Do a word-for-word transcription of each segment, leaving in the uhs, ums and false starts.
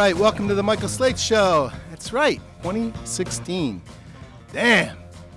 right, welcome to the Michael Slate Show. That's right, twenty sixteen. Damn.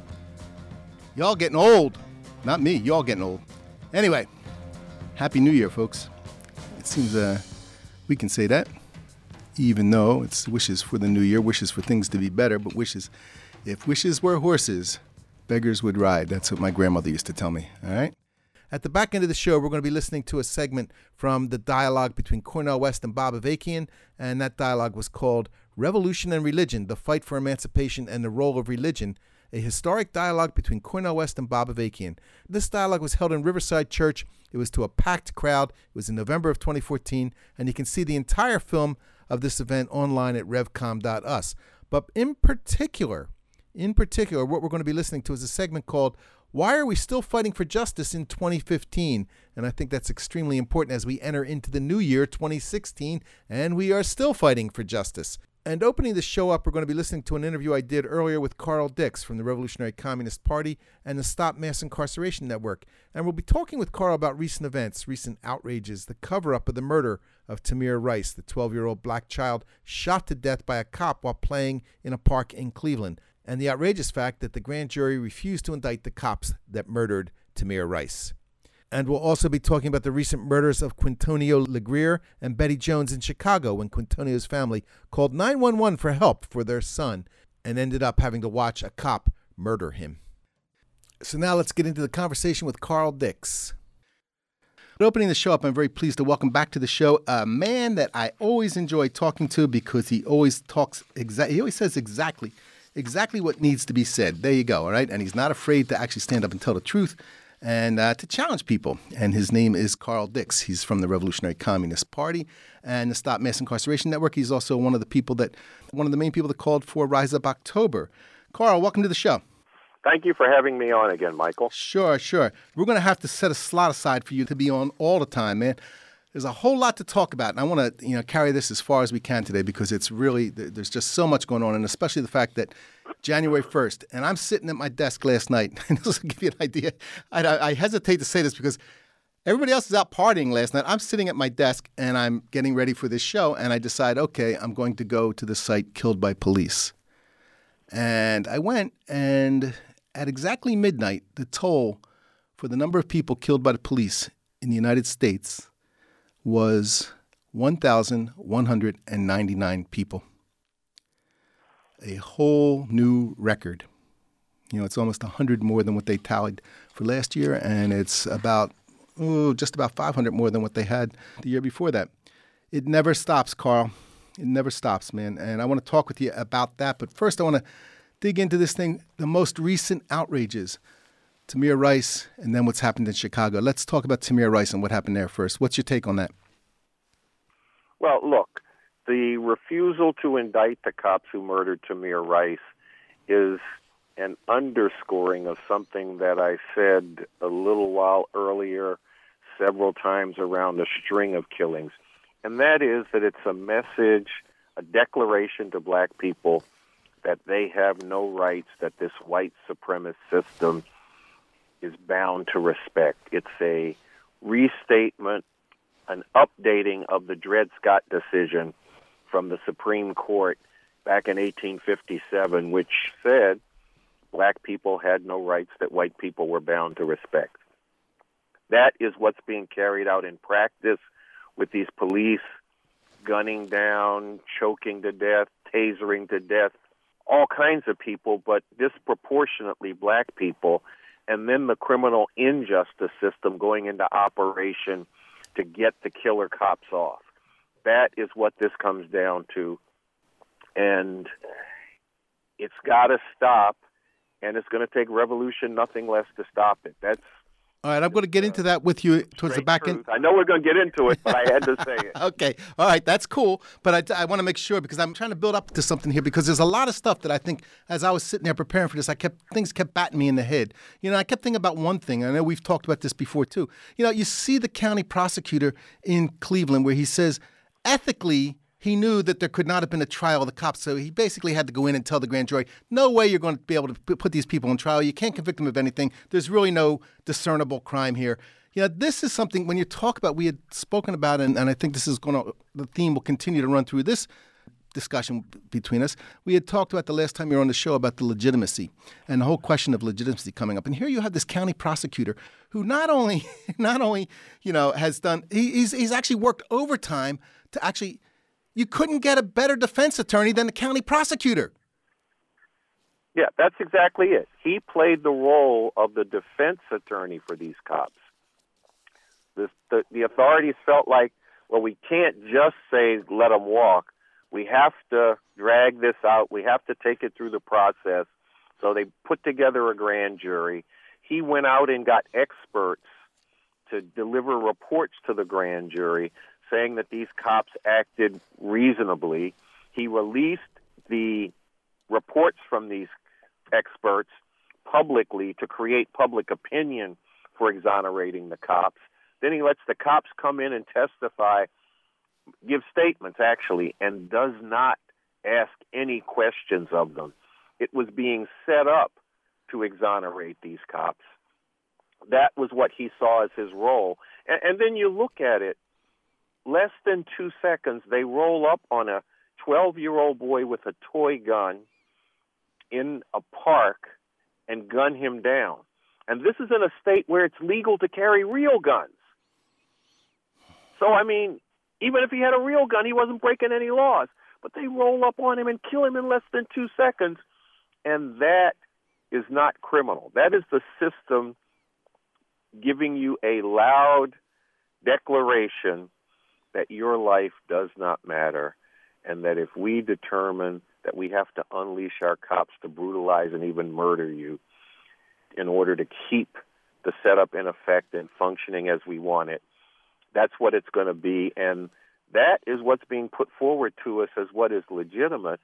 Y'all getting old. Not me, y'all getting old. Anyway, Happy New Year, folks. It seems uh, we can say that, even though it's wishes for the new year, wishes for things to be better, but wishes, if wishes were horses, beggars would ride. That's what my grandmother used to tell me, all right? At the back end of the show, we're going to be listening to a segment from the dialogue between Cornel West and Bob Avakian, and that dialogue was called Revolution and Religion, the Fight for Emancipation and the Role of Religion, a historic dialogue between Cornel West and Bob Avakian. This dialogue was held in Riverside Church. It was to a packed crowd. It was in November of twenty fourteen, and you can see the entire film of this event online at revcom dot u s. But in particular, in particular, what we're going to be listening to is a segment called Why Are We Still Fighting for Justice in twenty fifteen? And I think that's extremely important as we enter into the new year, twenty sixteen, and we are still fighting for justice. And opening the show up, we're going to be listening to an interview I did earlier with Carl Dix from the Revolutionary Communist Party and the Stop Mass Incarceration Network. And we'll be talking with Carl about recent events, recent outrages, the cover-up of the murder of Tamir Rice, the twelve-year-old black child shot to death by a cop while playing in a park in Cleveland, and the outrageous fact that the grand jury refused to indict the cops that murdered Tamir Rice. And we'll also be talking about the recent murders of Quintonio Legrier and Betty Jones in Chicago when Quintonio's family called nine one one for help for their son and ended up having to watch a cop murder him. So now let's get into the conversation with Carl Dix. Opening the show up, I'm very pleased to welcome back to the show a man that I always enjoy talking to because he always talks exactly, he always says exactly, exactly what needs to be said. There you go, all right? And he's not afraid to actually stand up and tell the truth and uh, to challenge people. And his name is Carl Dix. He's from the Revolutionary Communist Party and the Stop Mass Incarceration Network. He's also one of the people that, one of the main people that called for Rise Up October. Carl, welcome to the show. Thank you for having me on again, Michael. Sure, sure. We're going to have to set a slot aside for you to be on all the time, man. There's a whole lot to talk about, and I want to, you know, carry this as far as we can today because it's really, there's just so much going on, and especially the fact that January first, and I'm sitting at my desk last night, and this will give you an idea. I, I hesitate to say this because everybody else is out partying last night. I'm sitting at my desk, and I'm getting ready for this show, and I decide, okay, I'm going to go to the site Killed by Police. And I went, and at exactly midnight, the toll for the number of people killed by the police in the United States was one thousand one hundred ninety-nine people. A whole new record. You know, it's almost one hundred more than what they tallied for last year, and it's about, oh, just about five hundred more than what they had the year before that. It never stops, Carl. It never stops, man. And I want to talk with you about that. But first, I want to dig into this thing, the most recent outrages. Tamir Rice, and then what's happened in Chicago. Let's talk about Tamir Rice and what happened there first. What's your take on that? Well, look, the refusal to indict the cops who murdered Tamir Rice is an underscoring of something that I said a little while earlier several times around a string of killings, and that is that it's a message, a declaration to black people that they have no rights, that this white supremacist system is bound to respect. It's a restatement, an updating of the Dred Scott decision from the Supreme Court back in eighteen fifty-seven, which said black people had no rights that white people were bound to respect. That is what's being carried out in practice with these police gunning down, choking to death, tasering to death, all kinds of people, but disproportionately black people, and then the criminal injustice system going into operation to get the killer cops off. That is what this comes down to, and it's got to stop, and it's going to take revolution, nothing less, to stop it. That's all right. I'm going to get into that with you towards the back end. I know we're going to get into it, but I had to say it. Okay. All right. That's cool. But I, I want to make sure because I'm trying to build up to something here because there's a lot of stuff that I think as I was sitting there preparing for this, I kept things kept batting me in the head. You know, I kept thinking about one thing. I know we've talked about this before too. You know, you see the county prosecutor in Cleveland where he says ethically he knew that there could not have been a trial of the cops, so he basically had to go in and tell the grand jury, no way you're going to be able to put these people on trial. You can't convict them of anything. There's really no discernible crime here. You know, this is something, when you talk about, we had spoken about, and, and I think this is going to, the theme will continue to run through this discussion b- between us. We had talked about the last time you were on the show about the legitimacy and the whole question of legitimacy coming up. And here you have this county prosecutor who not only, not only, you know, has done, he, he's he's actually worked overtime to actually, you couldn't get a better defense attorney than the county prosecutor. Yeah, that's exactly it. He played the role of the defense attorney for these cops. This, the, the authorities felt like, well, we can't just say let them walk. We have to drag this out. We have to take it through the process. So they put together a grand jury. He went out and got experts to deliver reports to the grand jury saying that these cops acted reasonably. He released the reports from these experts publicly to create public opinion for exonerating the cops. Then he lets the cops come in and testify, give statements actually, and does not ask any questions of them. It was being set up to exonerate these cops. That was what he saw as his role. And, and then you look at it, less than two seconds, they roll up on a twelve-year-old boy with a toy gun in a park and gun him down. And this is in a state where it's legal to carry real guns. So, I mean, even if he had a real gun, he wasn't breaking any laws. But they roll up on him and kill him in less than two seconds. And that is not criminal. That is the system giving you a loud declaration that your life does not matter, and that if we determine that we have to unleash our cops to brutalize and even murder you in order to keep the setup in effect and functioning as we want it, that's what it's going to be. And that is what's being put forward to us as what is legitimate.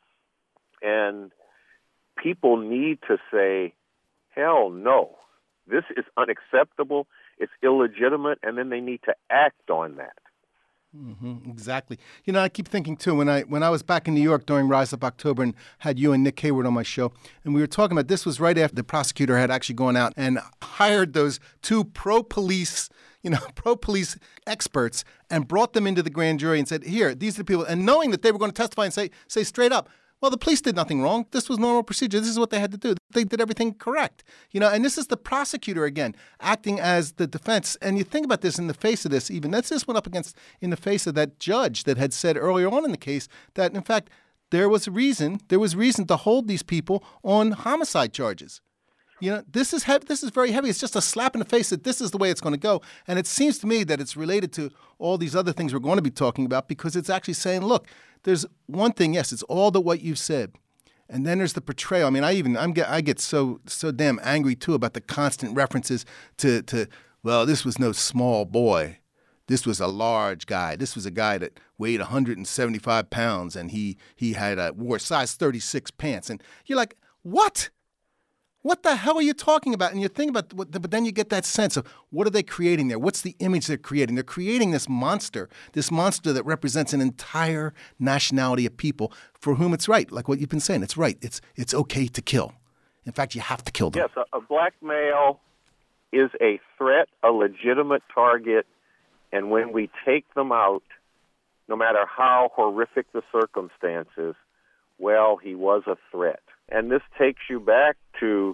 And people need to say, hell no, this is unacceptable, it's illegitimate, and then they need to act on that. Mm-hmm, exactly. You know, I keep thinking, too, when I when I was back in New York during Rise Up October and had you and Nick Hayward on my show, and we were talking about this was right after the prosecutor had actually gone out and hired those two pro-police, you know, pro-police experts and brought them into the grand jury and said, here, these are the people, and knowing that they were going to testify and say say straight up, well, the police did nothing wrong. This was normal procedure. This is what they had to do. They did everything correct. You know, and this is the prosecutor, again, acting as the defense. And you think about this in the face of this even. That's this went up against in the face of that judge that had said earlier on in the case that, in fact, there was reason, there was reason to hold these people on homicide charges. You know, this is heavy, this is very heavy. It's just a slap in the face that this is the way it's going to go. And it seems to me that it's related to all these other things we're going to be talking about because it's actually saying, look, there's one thing, yes, it's all the what you've said. And then there's the portrayal. I mean, I even I'm get I get so so damn angry too about the constant references to to well, this was no small boy. This was a large guy. This was a guy that weighed one hundred seventy-five pounds and he he had a wore size thirty-six pants. And you're like, what? What the hell are you talking about? And you think about, what, but then you get that sense of what are they creating there? What's the image they're creating? They're creating this monster, this monster that represents an entire nationality of people for whom it's right. Like what you've been saying, it's right. It's it's okay to kill. In fact, you have to kill them. Yes, a, a black male is a threat, a legitimate target, and when we take them out, no matter how horrific the circumstances, well, he was a threat. And this takes you back to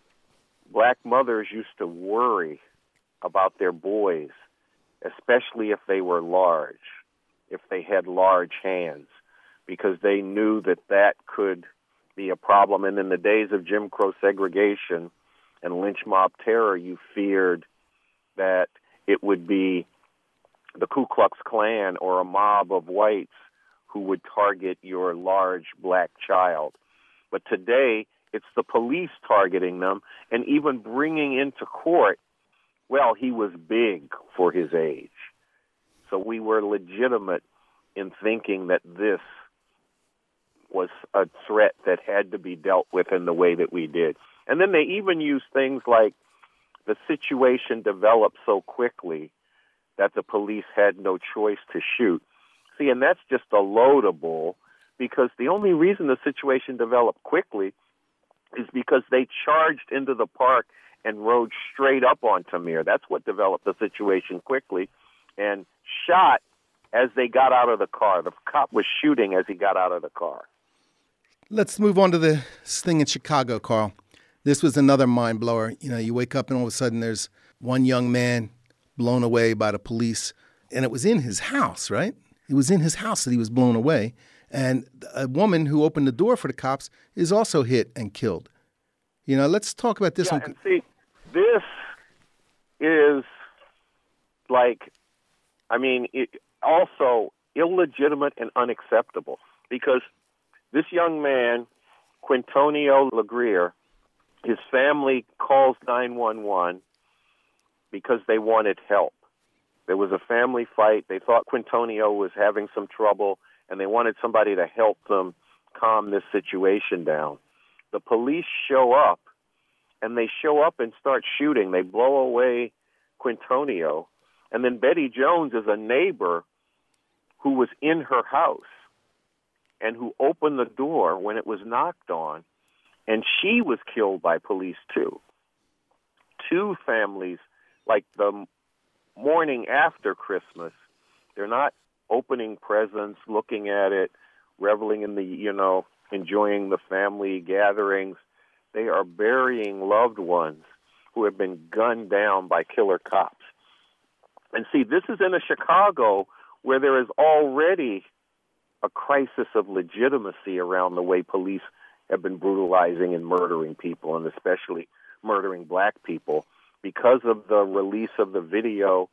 black mothers used to worry about their boys, especially if they were large, if they had large hands, because they knew that that could be a problem. And in the days of Jim Crow segregation and lynch mob terror, you feared that it would be the Ku Klux Klan or a mob of whites who would target your large black child. But today, it's the police targeting them and even bringing into court, well, he was big for his age. So we were legitimate in thinking that this was a threat that had to be dealt with in the way that we did. And then they even use things like the situation developed so quickly that the police had no choice to shoot. See, and that's just a load of bull, because the only reason the situation developed quickly is because they charged into the park and rode straight up on Tamir. That's what developed the situation quickly, and shot as they got out of the car. The cop was shooting as he got out of the car. Let's move on to this thing in Chicago, Carl. This was another mind blower. You know, you wake up and all of a sudden there's one young man blown away by the police. And it was in his house, right? It was in his house that he was blown away. And a woman who opened the door for the cops is also hit and killed. You know, let's talk about this yeah, one. And see, this is like, I mean, it also illegitimate and unacceptable, because this young man, Quintonio LeGrier, his family calls nine one one because they wanted help. There was a family fight. They thought Quintonio was having some trouble, and they wanted somebody to help them calm this situation down. The police show up, and they show up and start shooting. They blow away Quintonio. And then Betty Jones is a neighbor who was in her house and who opened the door when it was knocked on, and she was killed by police too. Two families, like the morning after Christmas, they're not opening presents, looking at it, reveling in the, you know, enjoying the family gatherings. They are burying loved ones who have been gunned down by killer cops. And see, this is in a Chicago where there is already a crisis of legitimacy around the way police have been brutalizing and murdering people, and especially murdering black people, because of the release of the video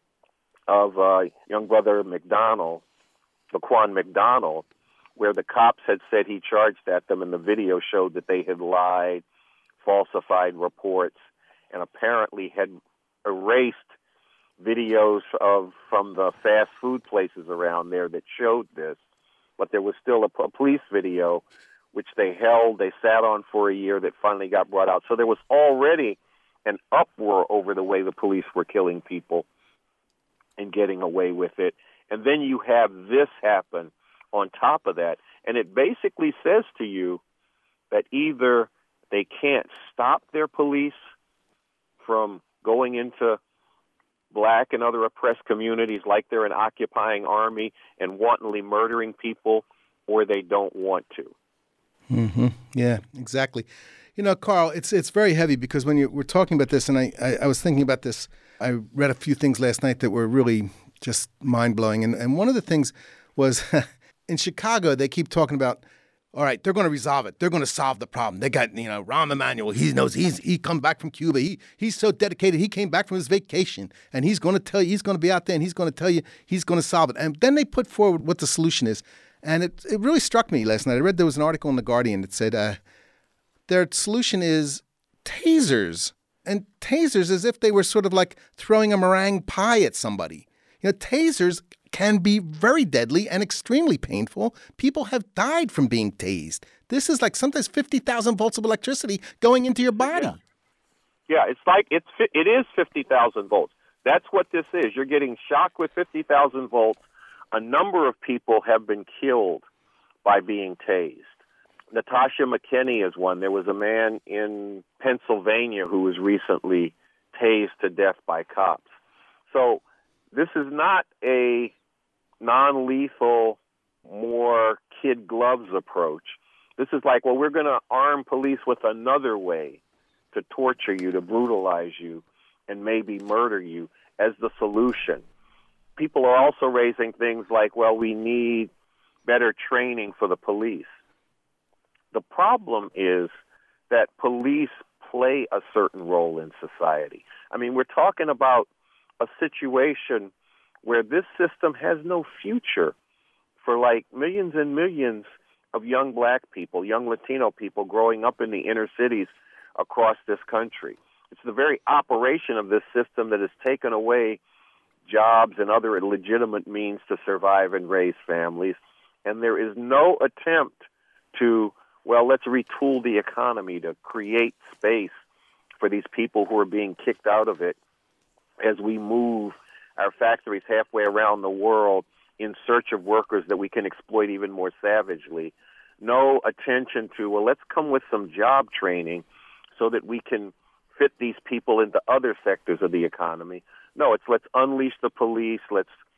of uh, young brother McDonald, Laquan McDonald, where the cops had said he charged at them, and the video showed that they had lied, falsified reports, and apparently had erased videos of from the fast food places around there that showed this. But there was still a, a police video, which they held, they sat on for a year, that finally got brought out. So there was already an uproar over the way the police were killing people and getting away with it. And then you have this happen on top of that. And it basically says to you that either they can't stop their police from going into black and other oppressed communities like they're an occupying army and wantonly murdering people, or they don't want to. Mm-hmm. Yeah, exactly. You know, Carl, it's it's very heavy, because when you were talking about this, and I, I, I was thinking about this, I read a few things last night that were really just mind-blowing. And, and one of the things was in Chicago, they keep talking about, all right, they're going to resolve it. They're going to solve the problem. They got, you know, Rahm Emanuel. He knows he's he come back from Cuba. He he's so dedicated. He came back from his vacation, and he's going to tell you, he's going to be out there, and he's going to tell you he's going to solve it. And then they put forward what the solution is. And it it really struck me last night. I read there was an article in The Guardian that said uh, their solution is tasers. And tasers, as if they were sort of like throwing a meringue pie at somebody. You know, tasers can be very deadly and extremely painful. People have died from being tased. This is like sometimes fifty thousand volts of electricity going into your body. Yeah, yeah it's like it's it is fifty thousand volts. That's what this is. You're getting shocked with fifty thousand volts. A number of people have been killed by being tased. Natasha McKinney is one. There was a man in Pennsylvania who was recently tased to death by cops. So this is not a non-lethal, more kid gloves approach. This is like, well, we're going to arm police with another way to torture you, to brutalize you, and maybe murder you as the solution. People are also raising things like, well, we need better training for the police. The problem is that police play a certain role in society. I mean, we're talking about a situation where this system has no future for like millions and millions of young black people, young Latino people growing up in the inner cities across this country. It's the very operation of this system that has taken away jobs and other legitimate means to survive and raise families. And there is no attempt to, well, let's retool the economy to create space for these people who are being kicked out of it as we move our factories halfway around the world in search of workers that we can exploit even more savagely. No attention to, well, let's come with some job training so that we can fit these people into other sectors of the economy. No, it's let's unleash the police, let's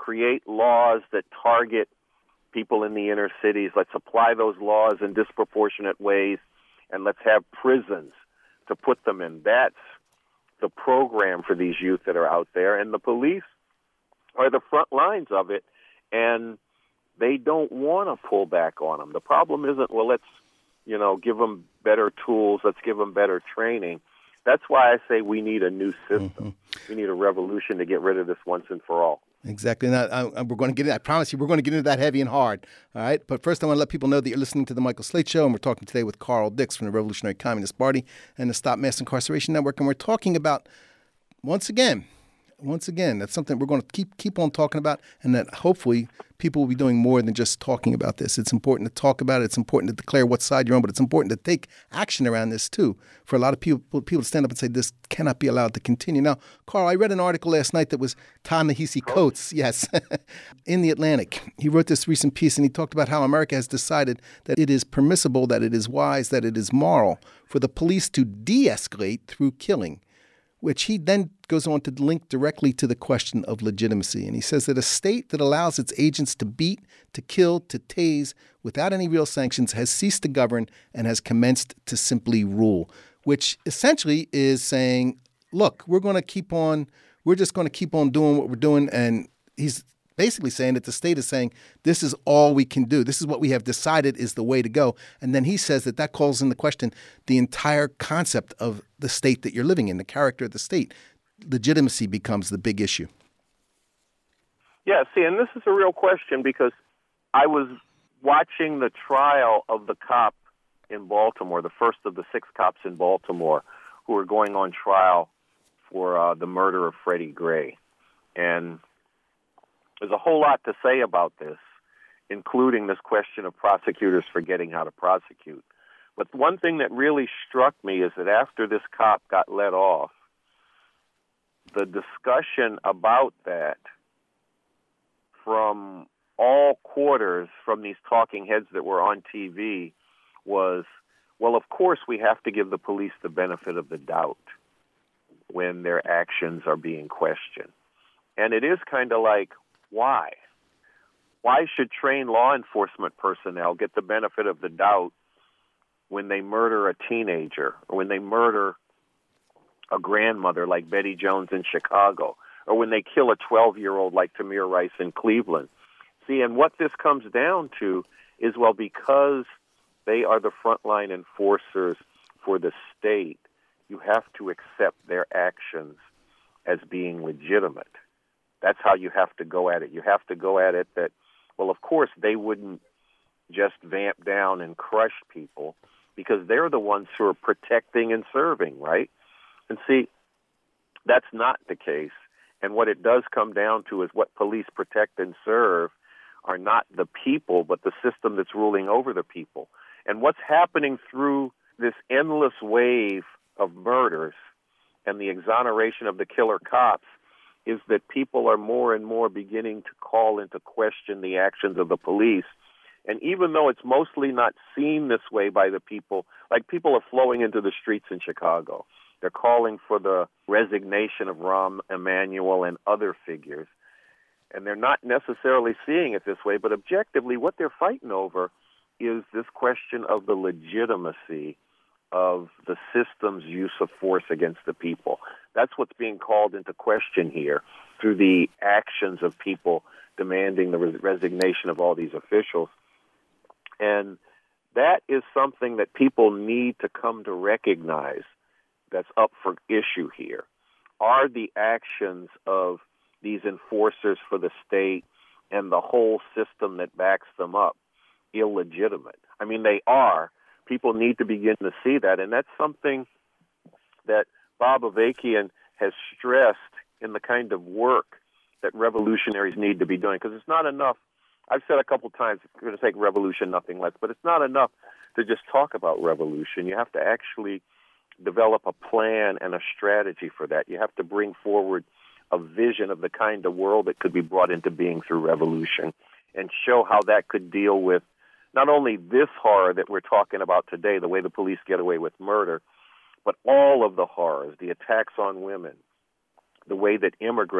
create laws that target people in the inner cities. Let's apply those laws in disproportionate ways, and let's have prisons to put them in. That's the program for these youth that are out there, and the police are the front lines of it, and they don't want to pull back on them. The problem isn't, well, let's, you know, give them better tools, let's give them better training. That's why I say we need a new system. Mm-hmm. We need a revolution to get rid of this once and for all. Exactly. And I, I, we're going to get into, I promise you, we're going to get into that heavy and hard. All right. But first, I want to let people know that you're listening to the Michael Slate Show, and we're talking today with Carl Dix from the Revolutionary Communist Party and the Stop Mass Incarceration Network. And we're talking about, once again, once again, that's something we're going to keep keep on talking about, and that hopefully people will be doing more than just talking about this. It's important to talk about it. It's important to declare what side you're on, but it's important to take action around this too. For a lot of people, people to stand up and say this cannot be allowed to continue. Now, Carl, I read an article last night that was Ta-Nehisi Coates, yes, in the Atlantic. He wrote this recent piece, and he talked about how America has decided that it is permissible, that it is wise, that it is moral for the police to de-escalate through killing, which he then goes on to link directly to the question of legitimacy. And he says that a state that allows its agents to beat, to kill, to tase without any real sanctions has ceased to govern and has commenced to simply rule, which essentially is saying, look, we're going to keep on, we're just going to keep on doing what we're doing. And he's basically saying that the state is saying, this is all we can do. This is what we have decided is the way to go. And then he says that that calls into question the entire concept of the state that you're living in, the character of the state. Legitimacy becomes the big issue. Yeah, see, and this is a real question because I was watching the trial of the cop in Baltimore, the first of the six cops in Baltimore who are going on trial for uh, the murder of Freddie Gray. And there's a whole lot to say about this, including this question of prosecutors forgetting how to prosecute. But one thing that really struck me is that after this cop got let off, the discussion about that from all quarters, from these talking heads that were on T V, was, well, of course we have to give the police the benefit of the doubt when their actions are being questioned. And it is kind of like, why? Why should trained law enforcement personnel get the benefit of the doubt when they murder a teenager or when they murder a grandmother like Betty Jones in Chicago or when they kill a twelve-year-old like Tamir Rice in Cleveland? See, and what this comes down to is, well, because they are the frontline enforcers for the state, you have to accept their actions as being legitimate. That's how you have to go at it. You have to go at it that, well, of course, they wouldn't just vamp down and crush people because they're the ones who are protecting and serving, right? And see, that's not the case. And what it does come down to is what police protect and serve are not the people, but the system that's ruling over the people. And what's happening through this endless wave of murders and the exoneration of the killer cops is that people are more and more beginning to call into question the actions of the police. And even though it's mostly not seen this way by the people, like people are flowing into the streets in Chicago. They're calling for the resignation of Rahm Emanuel and other figures. And they're not necessarily seeing it this way, but objectively what they're fighting over is this question of the legitimacy of the system's use of force against the people. That's what's being called into question here through the actions of people demanding the res- resignation of all these officials. And that is something that people need to come to recognize that's up for issue here. Are the actions of these enforcers for the state and the whole system that backs them up illegitimate? I mean, they are. People need to begin to see that, and that's something that Bob Avakian has stressed in the kind of work that revolutionaries need to be doing, because it's not enough. I've said a couple times, we're going to take revolution, nothing less, but it's not enough to just talk about revolution. You have to actually develop a plan and a strategy for that. You have to bring forward a vision of the kind of world that could be brought into being through revolution and show how that could deal with not only this horror that we're talking about today, the way the police get away with murder, but all of the horrors, the attacks on women, the way that immigrants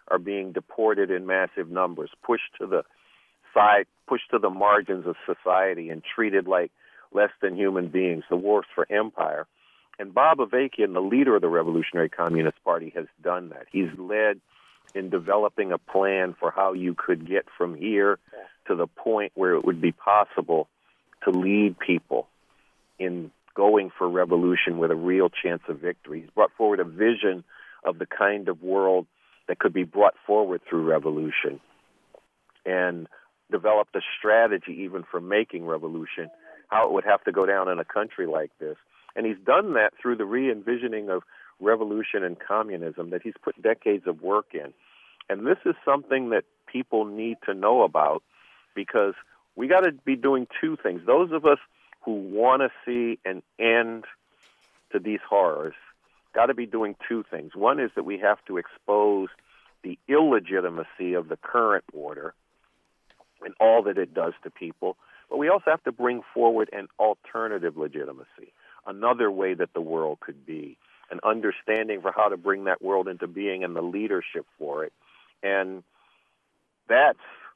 are being deported in massive numbers, pushed to the side, pushed to the margins of society and treated like less than human beings, the wars for empire. And Bob Avakian, the leader of the Revolutionary Communist Party, has done that. He's led in developing a plan for how you could get from here to the point where it would be possible to lead people in going for revolution with a real chance of victory. He's brought forward a vision of the kind of world that could be brought forward through revolution and developed a strategy even for making revolution, how it would have to go down in a country like this. And he's done that through the re-envisioning of revolution and communism that he's put decades of work in. And this is something that people need to know about because we got to be doing two things. Those of us who want to see an end to these horrors got to be doing two things. One is that we have to expose the illegitimacy of the current order and all that it does to people, but we also have to bring forward an alternative legitimacy, another way that the world could be, an understanding for how to bring that world into being and the leadership for it. And that's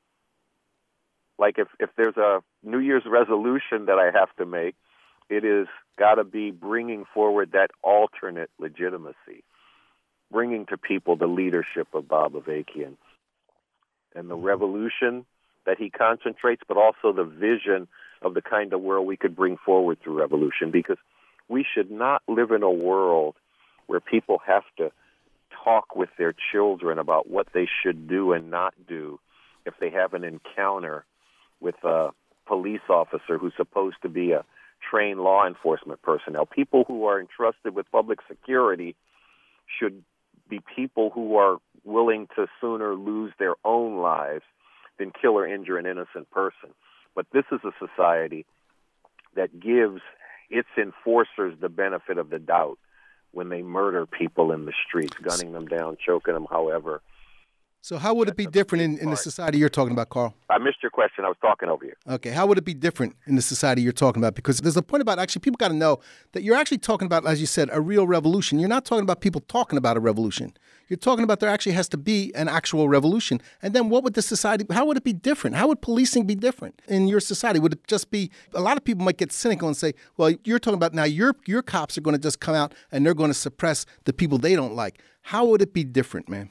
like if, if there's a New Year's resolution that I have to make, it is got to be bringing forward that alternate legitimacy, bringing to people the leadership of Bob Avakian and the revolution that he concentrates, but also the vision of the kind of world we could bring forward through revolution, because we should not live in a world where people have to talk with their children about what they should do and not do if they have an encounter with a police officer who's supposed to be a trained law enforcement personnel. People who are entrusted with public security should be people who are willing to sooner lose their own lives than kill or injure an innocent person. But this is a society that gives its enforcers the benefit of the doubt when they murder people in the streets, gunning them down, choking them, however. So how would it be different in, in the society you're talking about, Carl? I missed your question. I was talking over you. Okay. How would it be different in the society you're talking about? Because there's a point about actually people got to know that you're actually talking about, as you said, a real revolution. You're not talking about people talking about a revolution. You're talking about there actually has to be an actual revolution. And then what would the society, how would it be different? How would policing be different in your society? Would it just be, a lot of people might get cynical and say, well, you're talking about now your your cops are going to just come out and they're going to suppress the people they don't like. How would it be different, man?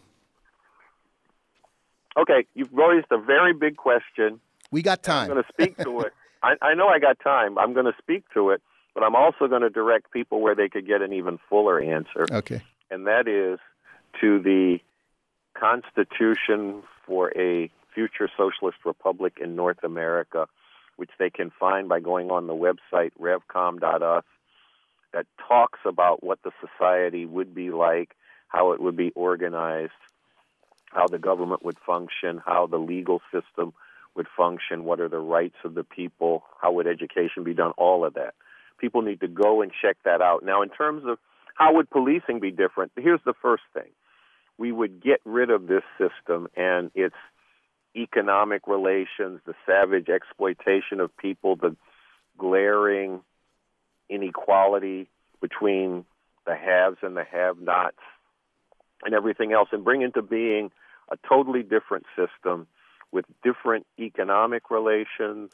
Okay, you've raised a very big question. We got time. I'm going to speak to it. I, I know I got time. I'm going to speak to it, but I'm also going to direct people where they could get an even fuller answer. Okay. And that is to the Constitution for a Future Socialist Republic in North America, which they can find by going on the website revcom dot u s, that talks about what the society would be like, how it would be organized, how the government would function, how the legal system would function, what are the rights of the people, how would education be done, all of that. People need to go and check that out. Now, in terms of how would policing be different, here's the first thing. We would get rid of this system and its economic relations, the savage exploitation of people, the glaring inequality between the haves and the have-nots, and everything else, and bring into being a totally different system with different economic relations,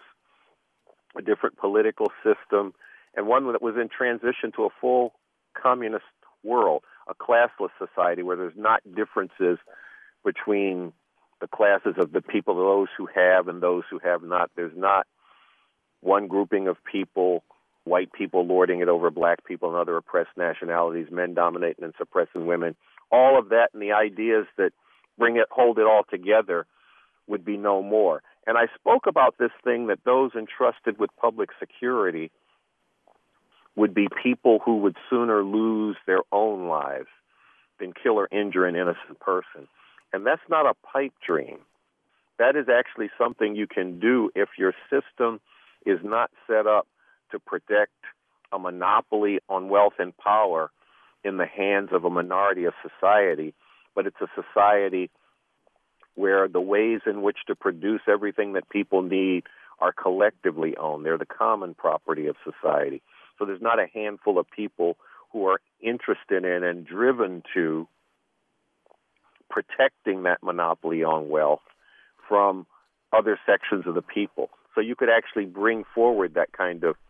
a different political system, and one that was in transition to a full communist world, a classless society where there's not differences between the classes of the people, those who have and those who have not. There's not one grouping of people, white people lording it over black people and other oppressed nationalities, men dominating and suppressing women. All of that and the ideas that bring it, hold it all together would be no more. And I spoke about this thing that those entrusted with public security would be people who would sooner lose their own lives than kill or injure an innocent person. And that's not a pipe dream. That is actually something you can do if your system is not set up to protect a monopoly on wealth and power in the hands of a minority of society, but it's a society where the ways in which to produce everything that people need are collectively owned. They're the common property of society. So there's not a handful of people who are interested in and driven to protecting that monopoly on wealth from other sections of the people. So you could actually bring forward that kind of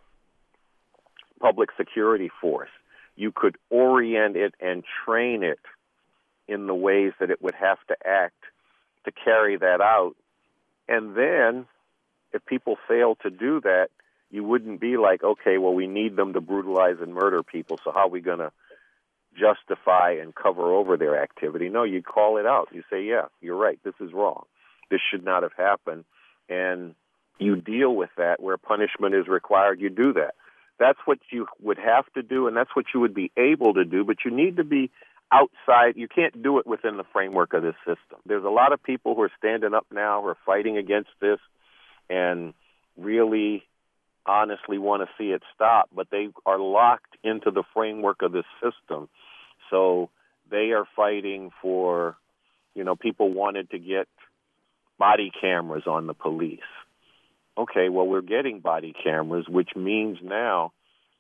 public security force. You could orient it and train it in the ways that it would have to act to carry that out. And then, if people fail to do that, you wouldn't be like, okay, well, we need them to brutalize and murder people, so how are we going to justify and cover over their activity? No, you call it out. You say, yeah, you're right, this is wrong. This should not have happened. And you deal with that where punishment is required, you do that. That's what you would have to do, and that's what you would be able to do, but you need to be outside. You can't do it within the framework of this system. There's a lot of people who are standing up now who are fighting against this and really honestly want to see it stop, but they are locked into the framework of this system. So they are fighting for, you know, people wanted to get body cameras on the police. Okay, well, we're getting body cameras, which means now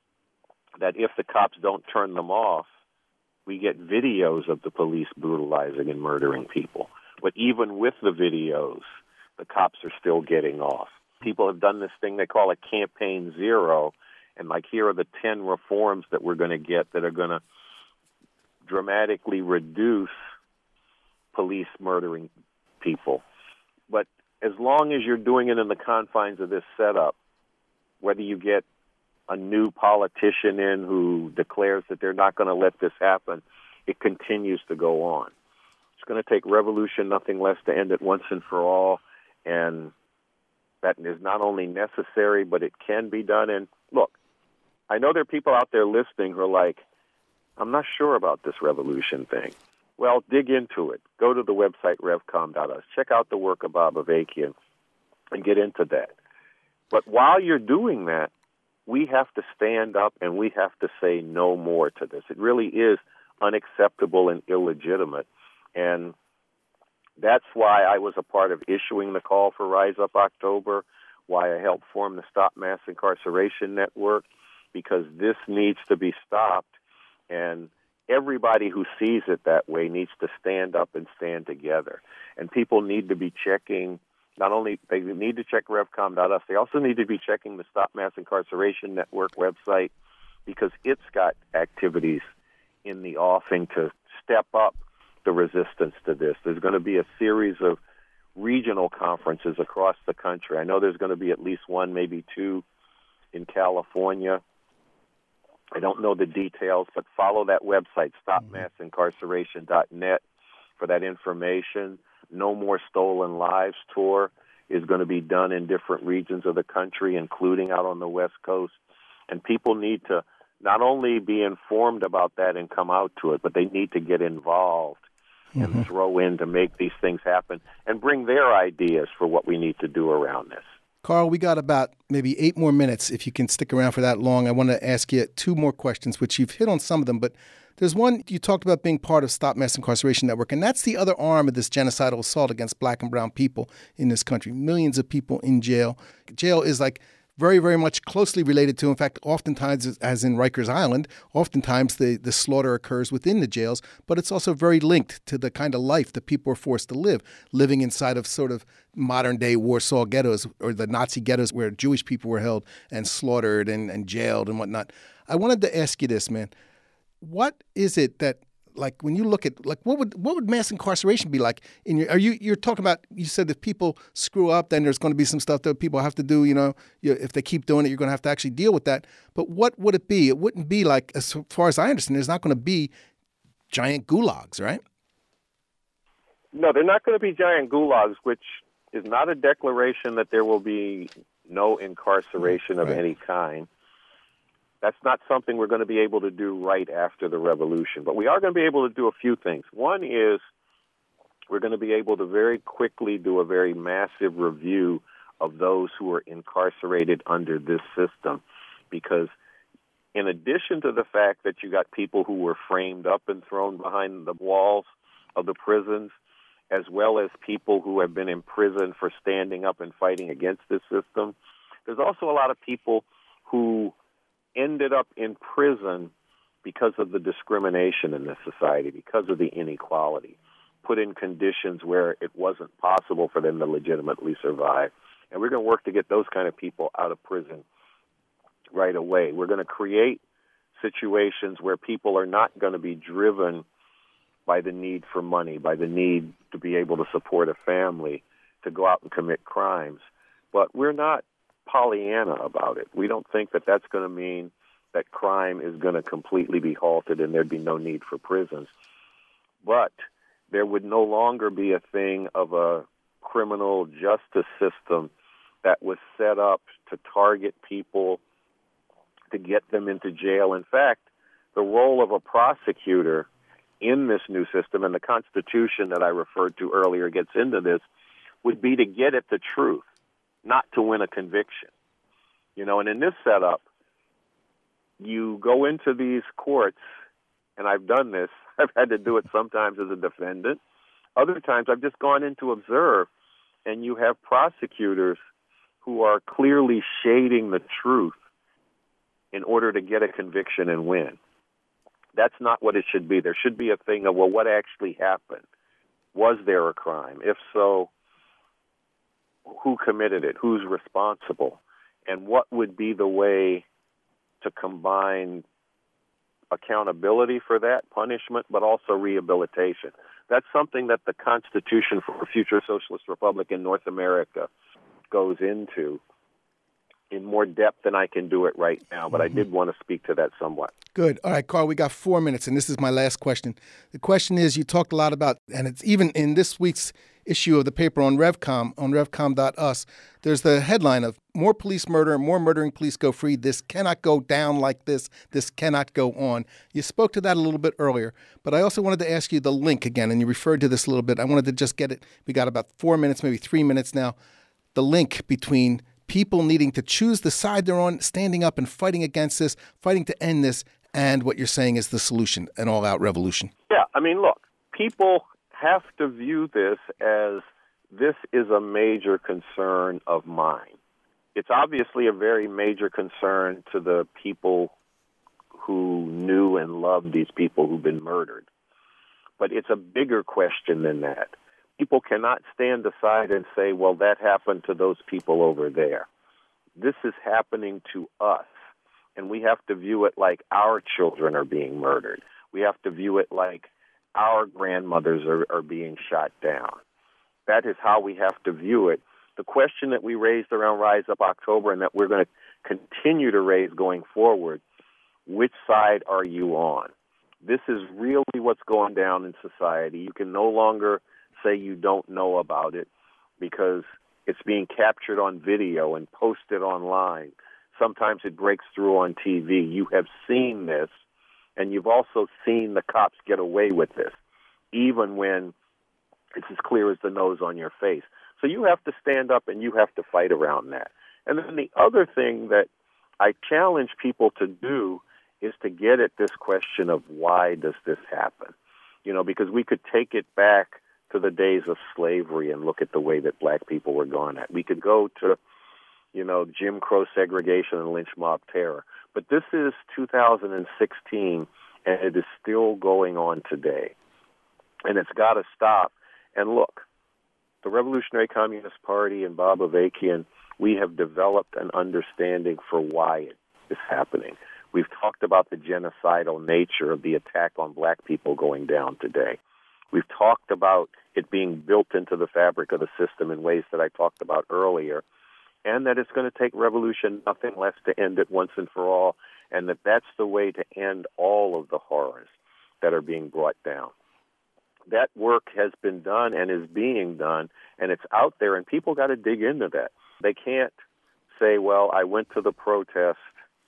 that if the cops don't turn them off, we get videos of the police brutalizing and murdering people. But even with the videos, the cops are still getting off. People have done this thing they call a campaign zero, and like here are the ten reforms that we're going to get that are going to dramatically reduce police murdering people. But as long as you're doing it in the confines of this setup, whether you get a new politician in who declares that they're not going to let this happen, it continues to go on. It's going to take revolution, nothing less, to end it once and for all, and that is not only necessary, but it can be done. And look, I know there are people out there listening who are like, I'm not sure about this revolution thing. Well, dig into it. Go to the website revcom dot us. Check out the work of Bob Avakian and get into that. But while you're doing that, we have to stand up and we have to say no more to this. It really is unacceptable and illegitimate. And that's why I was a part of issuing the call for Rise Up October, why I helped form the Stop Mass Incarceration Network, because this needs to be stopped. And everybody who sees it that way needs to stand up and stand together. And people need to be checking, not only they need to check revcom dot us, they also need to be checking the Stop Mass Incarceration Network website, because it's got activities in the offing to step up the resistance to this. There's going to be a series of regional conferences across the country. I know there's going to be at least one, maybe two in California. I don't know the details, but follow that website, stop mass incarceration dot net, for that information. No More Stolen Lives tour is going to be done in different regions of the country, including out on the West Coast. And people need to not only be informed about that and come out to it, but they need to get involved mm-hmm. and throw in to make these things happen and bring their ideas for what we need to do around this. Carl, we got about maybe eight more minutes if you can stick around for that long. I want to ask you two more questions, which you've hit on some of them, but there's one, you talked about being part of Stop Mass Incarceration Network, and that's the other arm of this genocidal assault against black and brown people in this country. Millions of people in jail. Jail is like very, very much closely related to, in fact, oftentimes, as in Rikers Island, oftentimes the, the slaughter occurs within the jails, but it's also very linked to the kind of life that people are forced to live, living inside of sort of modern-day Warsaw ghettos or the Nazi ghettos where Jewish people were held and slaughtered and, and jailed and whatnot. I wanted to ask you this, man. What is it that, like, when you look at, like, what would what would mass incarceration be like? In your, are you you're talking about? You said if people screw up, then there's going to be some stuff that people have to do. You know, you, if they keep doing it, you're going to have to actually deal with that. But what would it be? It wouldn't be like, as far as I understand, there's not going to be giant gulags, right? No, they're not going to be giant gulags, which is not a declaration that there will be no incarceration of right. any kind. That's not something we're going to be able to do right after the revolution. But we are going to be able to do a few things. One is we're going to be able to very quickly do a very massive review of those who are incarcerated under this system. Because in addition to the fact that you got people who were framed up and thrown behind the walls of the prisons, as well as people who have been in prison for standing up and fighting against this system, there's also a lot of people who ended up in prison because of the discrimination in this society, because of the inequality. put in conditions where it wasn't possible for them to legitimately survive. And we're going to work to get those kind of people out of prison right away. We're going to create situations where people are not going to be driven by the need for money, by the need to be able to support a family, to go out and commit crimes. But we're not Pollyanna about it. We don't think that that's going to mean that crime is going to completely be halted and there'd be no need for prisons. But there would no longer be a thing of a criminal justice system that was set up to target people, to get them into jail. In fact, the role of a prosecutor in this new system, and the Constitution that I referred to earlier gets into this, would be to get at the truth, not to win a conviction. You know, and in this setup, you go into these courts, and I've done this. I've had to do it sometimes as a defendant. Other times I've just gone in to observe, and you have prosecutors who are clearly shading the truth in order to get a conviction and win. That's not what it should be. There should be a thing of, well, what actually happened? Was there a crime? If so, who committed it? Who's responsible? And what would be the way to combine accountability for that, punishment, but also rehabilitation? That's something that the Constitution for a Future Socialist Republic in North America goes into in more depth than I can do it right now, but mm-hmm. I did want to speak to that somewhat. Good. All right, Carl, we got four minutes, and this is my last question. The question is, you talked a lot about, and it's even in this week's issue of the paper on RevCom, on revcom dot us, there's the headline of more police murder, more murdering police go free. This cannot go down like this. This cannot go on. You spoke to that a little bit earlier, but I also wanted to ask you the link again, and you referred to this a little bit. I wanted to just get it. We got about four minutes, maybe three minutes now. The link between people needing to choose the side they're on, standing up and fighting against this, fighting to end this, and what you're saying is the solution, an all-out revolution. Yeah, I mean, look, people have to view this as this is a major concern of mine. It's obviously a very major concern to the people who knew and loved these people who've been murdered. But it's a bigger question than that. People cannot stand aside and say, well, that happened to those people over there. This is happening to us, and we have to view it like our children are being murdered. We have to view it like our grandmothers are, are being shot down. That is how we have to view it. The question that we raised around Rise Up October and that we're going to continue to raise going forward, which side are you on? This is really what's going down in society. You can no longer say you don't know about it because it's being captured on video and posted online. Sometimes it breaks through on T V. You have seen this, and you've also seen the cops get away with this, even when it's as clear as the nose on your face. So you have to stand up and you have to fight around that. And then the other thing that I challenge people to do is to get at this question of why does this happen? You know, because we could take it back to the days of slavery and look at the way that black people were gone at. We could go to, you know, Jim Crow segregation and lynch mob terror. But this is two thousand sixteen, and it is still going on today. And it's got to stop. And look, the Revolutionary Communist Party and Bob Avakian, we have developed an understanding for why it is happening. We've talked about the genocidal nature of the attack on black people going down today. We've talked about it being built into the fabric of the system in ways that I talked about earlier, and that it's going to take revolution, nothing less, to end it once and for all, and that that's the way to end all of the horrors that are being brought down. That work has been done and is being done, and it's out there, and people got to dig into that. They can't say, well, I went to the protest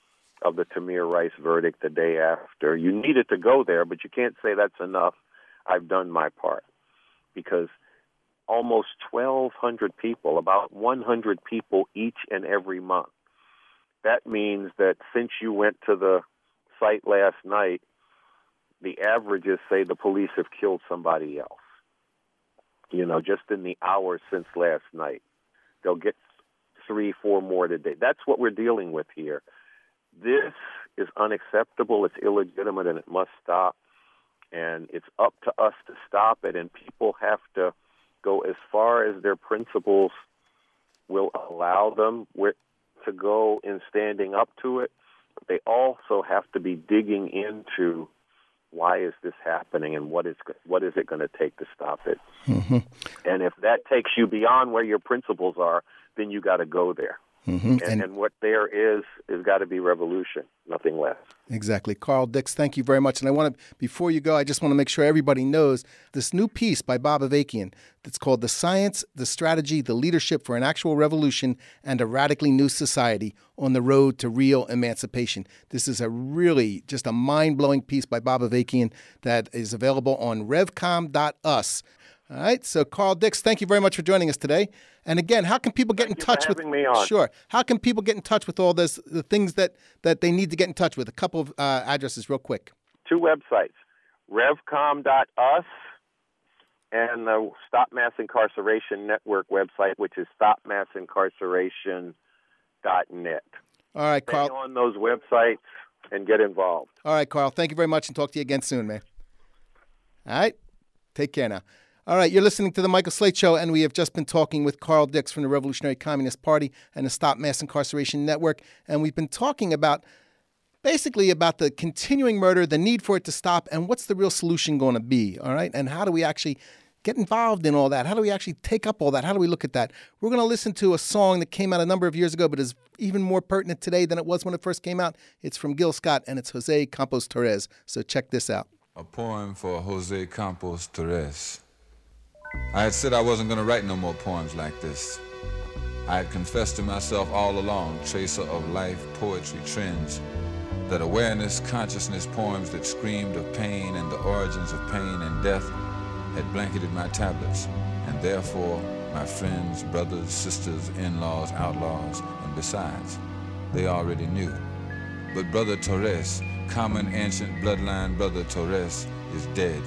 of the Tamir Rice verdict the day after. You needed to go there, but you can't say that's enough. I've done my part, because almost twelve hundred people, about one hundred people each and every month. That means that since you went to the site last night, the averages say the police have killed somebody else. You know, just in the hours since last night. They'll get three, four more today. That's what we're dealing with here. This is unacceptable, it's illegitimate, and it must stop. And it's up to us to stop it, and people have to go as far as their principles will allow them to go in standing up to it. But they also have to be digging into why is this happening and what is what is it going to take to stop it. Mm-hmm. And if that takes you beyond where your principles are, then you got to go there. Mm-hmm. And, and, and what there is, has got to be revolution, nothing less. Exactly. Carl Dix, thank you very much. And I want to, before you go, I just want to make sure everybody knows this new piece by Bob Avakian that's called The Science, the Strategy, the Leadership for an Actual Revolution and a Radically New Society on the Road to Real Emancipation. This is a really just a mind-blowing piece by Bob Avakian that is available on revcom dot u s. All right. So, Carl Dix, thank you very much for joining us today. And again, how can people get Thank in touch with? Me on. Sure. How can people get in touch with all this, the things that, that they need to get in touch with? A couple of uh, addresses, real quick. Two websites: revcom dot u s and the Stop Mass Incarceration Network website, which is stop mass incarceration dot net. All right, Carl. Stay on those websites and get involved. All right, Carl. Thank you very much, and talk to you again soon, man. All right. Take care now. All right, you're listening to The Michael Slate Show, and we have just been talking with Carl Dix from the Revolutionary Communist Party and the Stop Mass Incarceration Network, and we've been talking about, basically about the continuing murder, the need for it to stop, and what's the real solution going to be, all right? And how do we actually get involved in all that? How do we actually take up all that? How do we look at that? We're going to listen to a song that came out a number of years ago, but is even more pertinent today than it was when it first came out. It's from Gil Scott, and it's Jose Campos Torres. So check this out. A poem for Jose Campos Torres. I had said I wasn't going to write no more poems like this. I had confessed to myself all along, tracer of life poetry trends, that awareness, consciousness poems that screamed of pain and the origins of pain and death had blanketed my tablets, and therefore my friends, brothers, sisters, in-laws, outlaws, and besides, they already knew. But Brother Torres, common ancient bloodline Brother Torres, is dead.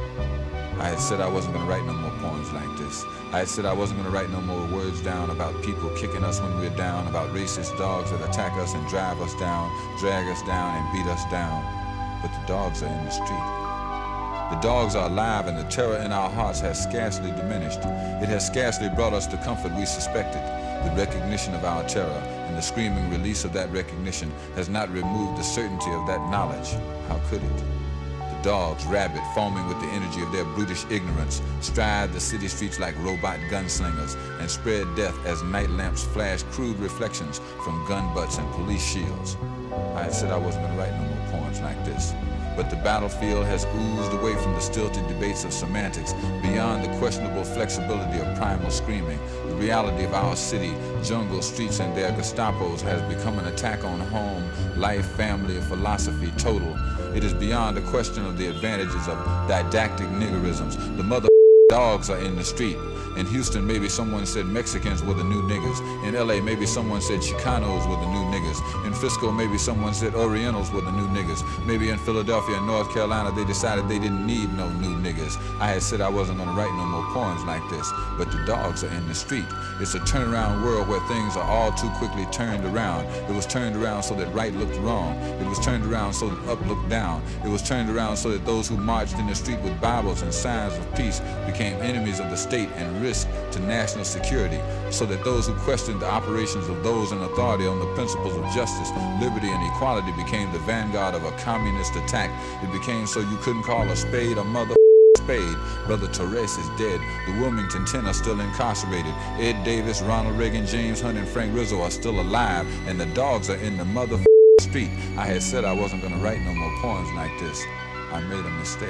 I had said I wasn't going to write no more poems like this. I had said I wasn't going to write no more words down about people kicking us when we're down, about racist dogs that attack us and drive us down, drag us down and beat us down. But the dogs are in the street. The dogs are alive, and the terror in our hearts has scarcely diminished. It has scarcely brought us the comfort we suspected. The recognition of our terror and the screaming release of that recognition has not removed the certainty of that knowledge. How could it? The dogs, rabid, foaming with the energy of their brutish ignorance, stride the city streets like robot gunslingers and spread death as night lamps flash crude reflections from gun butts and police shields. I had said I wasn't going to write no more poems like this. But the battlefield has oozed away from the stilted debates of semantics, beyond the questionable flexibility of primal screaming. The reality of our city, jungle streets, and their Gestapos has become an attack on home, life, family, and philosophy total. It is beyond the question of the advantages of didactic niggerisms. The mother dogs are in the street. In Houston, maybe someone said Mexicans were the new niggas. In L A, maybe someone said Chicanos were the new niggas. In Frisco, maybe someone said Orientals were the new niggas. Maybe in Philadelphia and North Carolina, they decided they didn't need no new niggas. I had said I wasn't going to write no more poems like this, but the dogs are in the street. It's a turnaround world where things are all too quickly turned around. It was turned around so that right looked wrong. It was turned around so that up looked down. It was turned around so that those who marched in the street with Bibles and signs of peace became enemies of the state and risk to national security, so that those who questioned the operations of those in authority on the principles of justice, liberty, and equality became the vanguard of a communist attack. It became so you couldn't call a spade a mother spade. Brother Torres is dead. The Wilmington ten are still incarcerated. Ed Davis, Ronald Reagan, James Hunt, and Frank Rizzo are still alive, and the dogs are in the mother street. I had said I wasn't going to write no more poems like this. I made a mistake.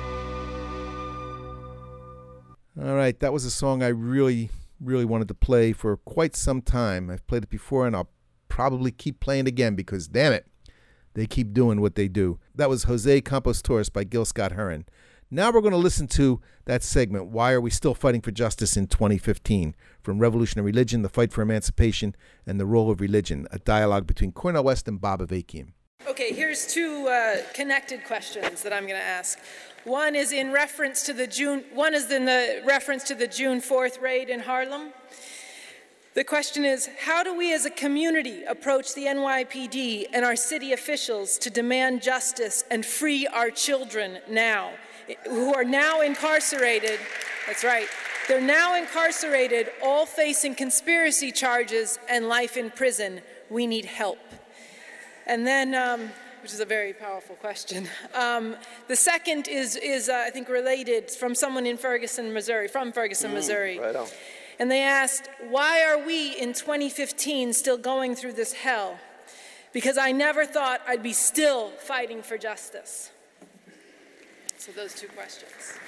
All right, that was a song I really, really wanted to play for quite some time. I've played it before, and I'll probably keep playing it again because, damn it, they keep doing what they do. That was Jose Campos Torres by Gil Scott Heron. Now we're going to listen to that segment, Why Are We Still Fighting for Justice in twenty fifteen? From Revolutionary Religion, The Fight for Emancipation, and the Role of Religion, a dialogue between Cornel West and Bob Avakian. Okay, here's two uh, connected questions that I'm going to ask. One is in reference to the June. One is in the reference to the June fourth raid in Harlem. The question is, how do we as a community approach the N Y P D and our city officials to demand justice and free our children now, who are now incarcerated? That's right. They're now incarcerated, all facing conspiracy charges and life in prison. We need help. And then, um, which is a very powerful question. Um, the second is, is uh, I think, related from someone in Ferguson, Missouri, from Ferguson, mm, Missouri. Right on. And they asked, why are we in twenty fifteen still going through this hell? Because I never thought I'd be still fighting for justice. So those two questions.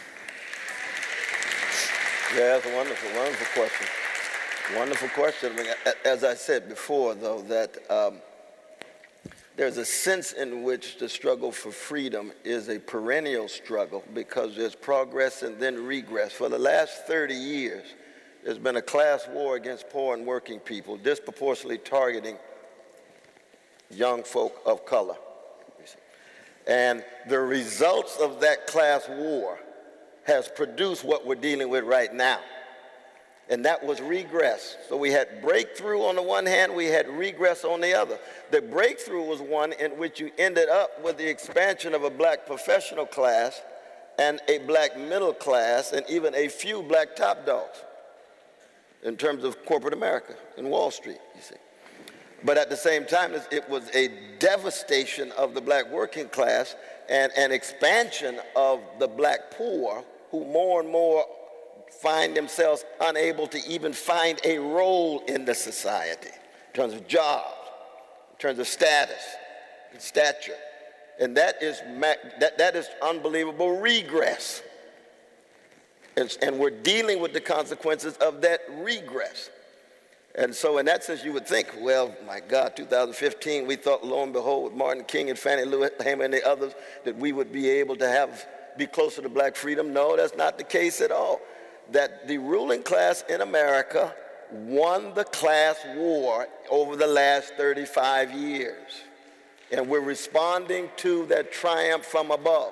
Yeah, that's a wonderful, wonderful question. Wonderful question. I mean, as I said before, though, that um, there's a sense in which the struggle for freedom is a perennial struggle because there's progress and then regress. For the last thirty years, there's been a class war against poor and working people, disproportionately targeting young folk of color. And the results of that class war has produced what we're dealing with right now. And that was regress. So we had breakthrough on the one hand, we had regress on the other. The breakthrough was one in which you ended up with the expansion of a black professional class and a black middle class and even a few black top dogs in terms of corporate America and Wall Street, you see. But at the same time, it was a devastation of the black working class and an expansion of the black poor who more and more find themselves unable to even find a role in the society in terms of jobs, in terms of status and stature. And that is, that, that is unbelievable regress. And, and we're dealing with the consequences of that regress. And so in that sense, you would think, well, my God, two thousand fifteen, we thought, lo and behold, with Martin King and Fannie Lou Hamer and the others, that we would be able to have, be closer to black freedom. No, that's not the case at all. That the ruling class in America won the class war over the last thirty-five years. And we're responding to that triumph from above.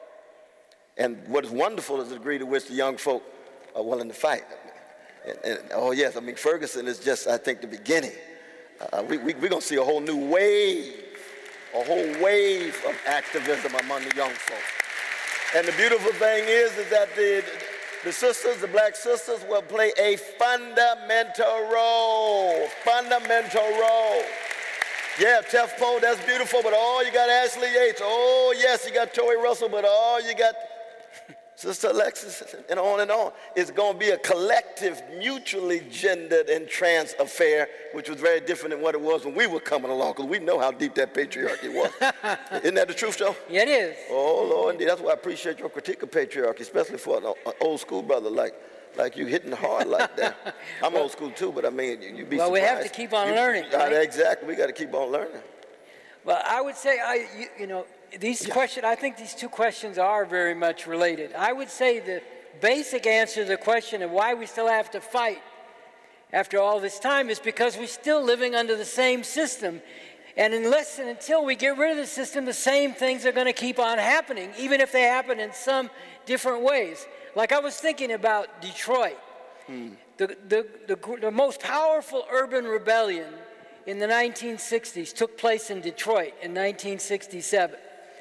And what is wonderful is the degree to which the young folk are willing to fight. And, and, oh, yes, I mean, Ferguson is just, I think, the beginning. Uh, we, we, we're going to see a whole new wave, a whole wave of activism among the young folk. And the beautiful thing is, is that the, the sisters, the black sisters, will play a fundamental role, fundamental role. Yeah, Tef Poe, that's beautiful, but oh, you got Ashley Yates. Oh, yes, you got Tori Russell, but oh, you got Sister Alexis, and on and on. It's going to be a collective, mutually gendered and trans affair, which was very different than what it was when we were coming along, because we know how deep that patriarchy was. Isn't that the truth, Joe? Yeah, it is. Oh, Lord, indeed. That's why I appreciate your critique of patriarchy, especially for an, an old school brother like like you hitting hard like that. I'm old school too, but I mean, you, you be well, surprised. Well, we have to keep on you, learning. Uh, right? Exactly. We got to keep on learning. Well, I would say, I, you, you know, these yeah. questions, I think these two questions are very much related. I would say the basic answer to the question of why we still have to fight after all this time is because we're still living under the same system. And unless and until we get rid of the system, the same things are going to keep on happening, even if they happen in some different ways. Like I was thinking about Detroit. Hmm. The, the, the, the most powerful urban rebellion in the nineteen sixties took place in Detroit in nineteen sixty-seven.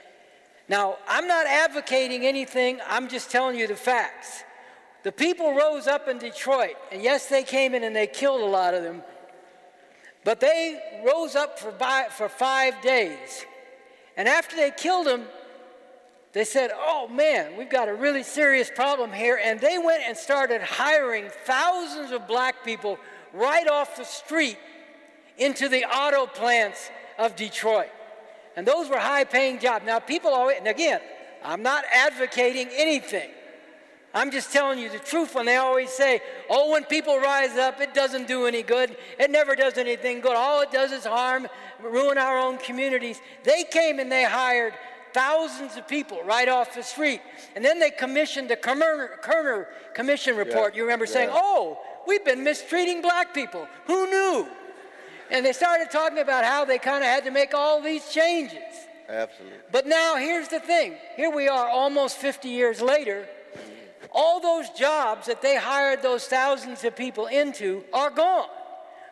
Now, I'm not advocating anything, I'm just telling you the facts. The people rose up in Detroit, and yes, they came in and they killed a lot of them, but they rose up for, by, for five days. And after they killed them, they said, oh man, we've got a really serious problem here, and they went and started hiring thousands of black people right off the street into the auto plants of Detroit. And those were high-paying jobs. Now, people always, and again, I'm not advocating anything. I'm just telling you the truth when they always say, oh, when people rise up, it doesn't do any good. It never does anything good. All it does is harm, ruin our own communities. They came and they hired thousands of people right off the street. And then they commissioned the Kerner, Kerner Commission report. Yeah, you remember yeah. saying, oh, we've been mistreating black people. Who knew? And they started talking about how they kind of had to make all these changes. Absolutely. But now here's the thing. Here we are almost fifty years later. All those jobs that they hired those thousands of people into are gone.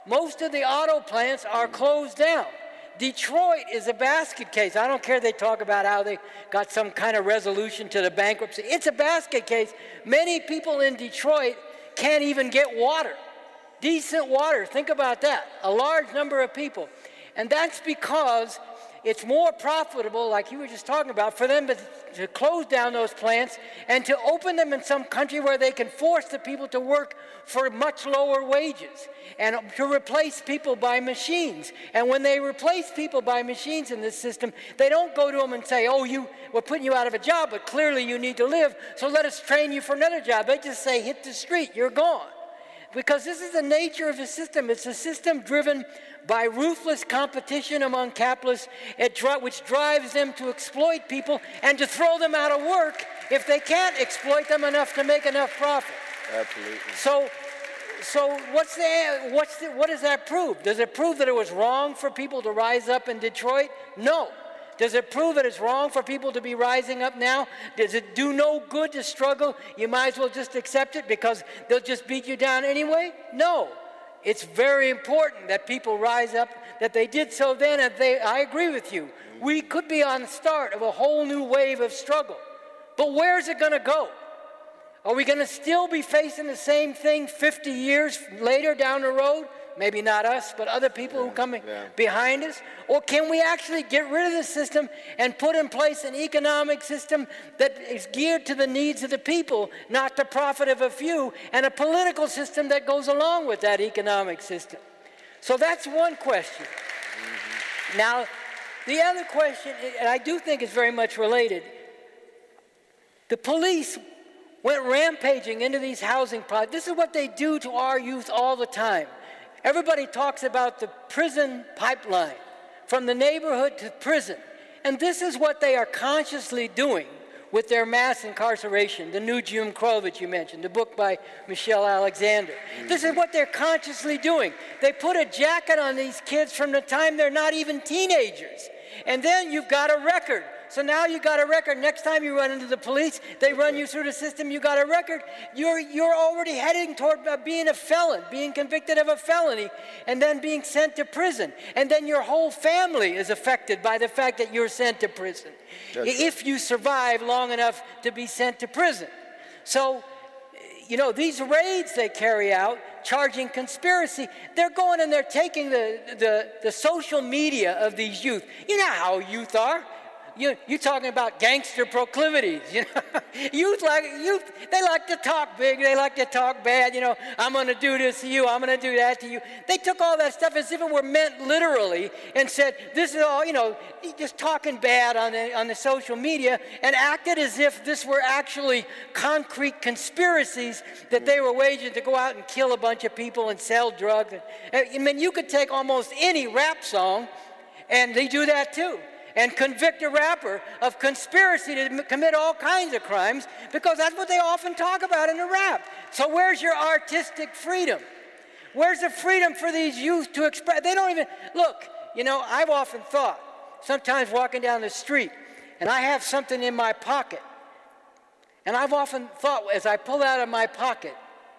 most of the auto plants are closed down. Detroit is a basket case. I don't care they talk about how they got some kind of resolution to the bankruptcy. It's a basket case. Many people in Detroit can't even get water, decent water. Think about that. A large number of people. And that's because it's more profitable, like you were just talking about, for them to, to close down those plants and to open them in some country where they can force the people to work for much lower wages and to replace people by machines. And when they replace people by machines in this system, they don't go to them and say, oh, you, we're putting you out of a job, but clearly you need to live, so let us train you for another job. They just say, hit the street, you're gone. Because this is the nature of the system. It's a system driven by ruthless competition among capitalists, it dri- which drives them to exploit people and to throw them out of work if they can't exploit them enough to make enough profit. Absolutely. So, so what's the, what's the, what does that prove? Does it prove that it was wrong for people to rise up in Detroit? No. Does it prove that it's wrong for people to be rising up now? Does it do no good to struggle? You might as well just accept it because they'll just beat you down anyway? No. It's very important that people rise up, that they did so then, and they, I agree with you. We could be on the start of a whole new wave of struggle. But where's it going to go? Are we going to still be facing the same thing fifty years later down the road? Maybe not us, but other people yeah, who come yeah. behind us? Or can we actually get rid of the system and put in place an economic system that is geared to the needs of the people, not the profit of a few, and a political system that goes along with that economic system? So that's one question. Mm-hmm. Now, the other question, and I do think it's very much related, the police went rampaging into these housing projects. This is what they do to our youth all the time. Everybody talks about the prison pipeline, from the neighborhood to prison. And this is what they are consciously doing with their mass incarceration, the new Jim Crow that you mentioned, the book by Michelle Alexander. Mm-hmm. This is what they're consciously doing. They put a jacket on these kids from the time they're not even teenagers. And then you've got a record. So now you got a record. Next time you run into the police, they run you through the system, you got a record. You're, you're already heading toward uh, being a felon, being convicted of a felony, and then being sent to prison. And then your whole family is affected by the fact that you're sent to prison, That's if right. you survive long enough to be sent to prison. So, you know, these raids they carry out, charging conspiracy, they're going and they're taking the, the, the social media of these youth. You know how youth are. You, you're talking about gangster proclivities, you know. Youth like youth, they like to talk big, they like to talk bad, you know. I'm going to do this to you, I'm going to do that to you. They took all that stuff as if it were meant literally and said, this is all, you know, just talking bad on the, on the social media, and acted as if this were actually concrete conspiracies that they were waging to go out and kill a bunch of people and sell drugs. I mean, you could take almost any rap song, and they do that too, and convict a rapper of conspiracy to commit all kinds of crimes, because that's what they often talk about in the rap. So where's your artistic freedom? Where's the freedom for these youth to express? They don't even, look, you know, I've often thought, sometimes walking down the street, and I have something in my pocket, and I've often thought as I pull it out of my pocket,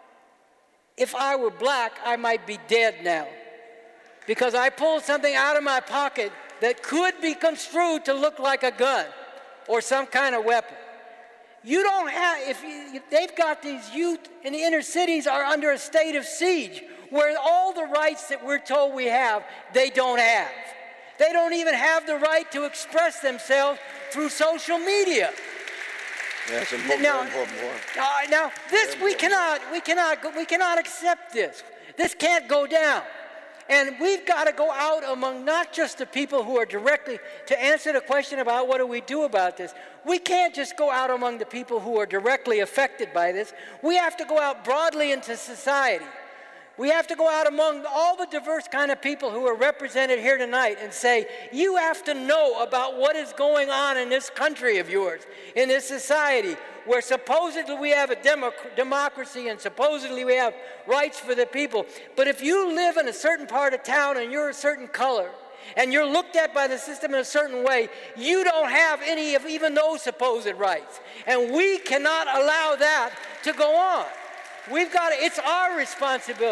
if I were black, I might be dead now, because I pulled something out of my pocket that could be construed to look like a gun or some kind of weapon. You don't have, if, you, if they've got these youth in the inner cities are under a state of siege where all the rights that we're told we have, they don't have. They don't even have the right to express themselves through social media. Yeah, it's important, now, very important point. Uh, now, this, we cannot, we cannot, we cannot accept this. This can't go down. And we've got to go out among not just the people who are directly, to answer the question about what do we do about this, we can't just go out among the people who are directly affected by this. We have to go out broadly into society. We have to go out among all the diverse kind of people who are represented here tonight and say, you have to know about what is going on in this country of yours, in this society, where supposedly we have a demo- democracy and supposedly we have rights for the people. But if you live in a certain part of town and you're a certain color and you're looked at by the system in a certain way, you don't have any of even those supposed rights. And we cannot allow that to go on. We've got to, it's our responsibility